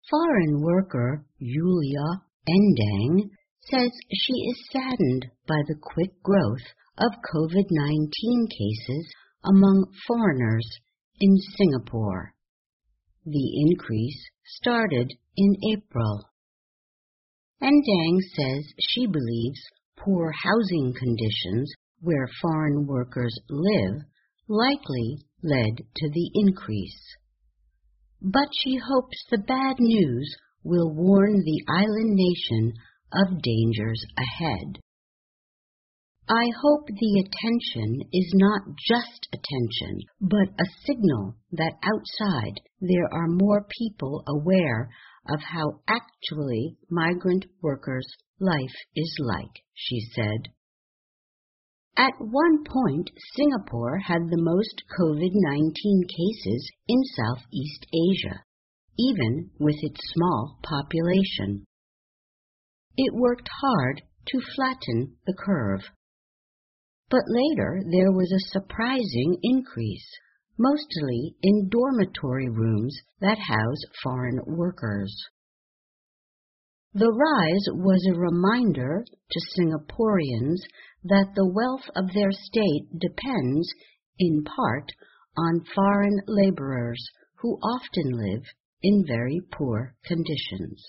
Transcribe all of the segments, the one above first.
Foreign worker Yulia Endang says she is saddened by the quick growth of COVID-19 cases among foreigners in Singapore. The increase started in April. Endang says she believes poor housing conditions where foreign workers live likely led to the increase. But she hopes the bad news will warn the island nation of dangers ahead. I hope the attention is not just attention, but a signal that outside there are more people aware of how actually migrant workers' life is like, she said. At one point, Singapore had the most COVID-19 cases in Southeast Asia, even with its small population. It worked hard to flatten the curve. But later there was a surprising increase, mostly in dormitory rooms that house foreign workers. The rise was a reminder to Singaporeans that the wealth of their state depends, in part, on foreign laborers who often live in very poor conditions.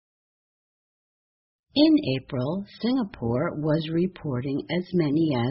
In April, Singapore was reporting as many as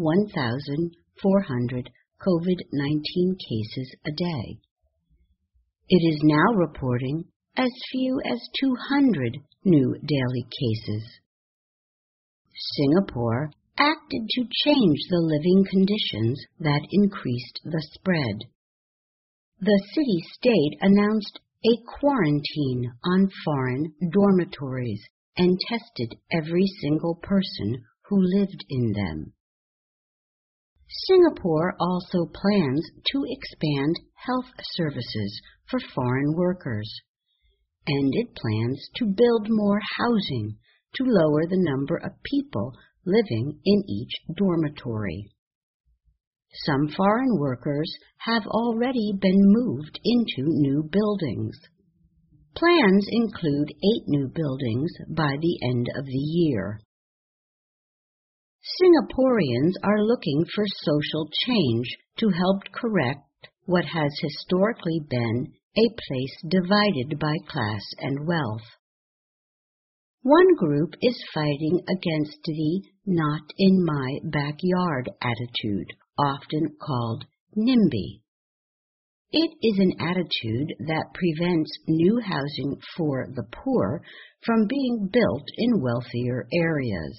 1,400 COVID-19 cases a day. It is now reporting as few as 200 new daily cases. Singapore acted to change the living conditions that increased the spread. The city-state announced a quarantine on foreign dormitories and tested every single person who lived in them. Singapore also plans to expand health services for foreign workers, and it plans to build more housing to lower the number of people living in each dormitory. Some foreign workers have already been moved into new buildings. Plans include 8 new buildings by the end of the year. Singaporeans are looking for social change to help correct what has historically been a place divided by class and wealth. One group is fighting against the not in my backyard attitude, often called NIMBY. It is an attitude that prevents new housing for the poor from being built in wealthier areas.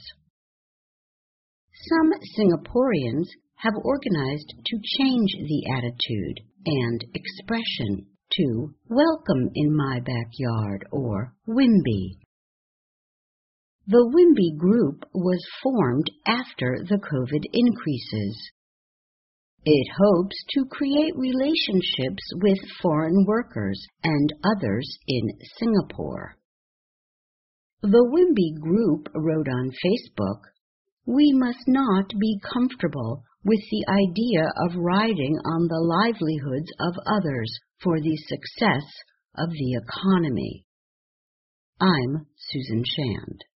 Some Singaporeans have organized to change the attitude and expression to Welcome in My Backyard or WIMBY. The WIMBY group was formed after the COVID increases. It hopes to create relationships with foreign workers and others in Singapore. The WIMBY group wrote on Facebook, "We must not be comfortable with the idea of riding on the livelihoods of others for the success of the economy." I'm Susan Shand.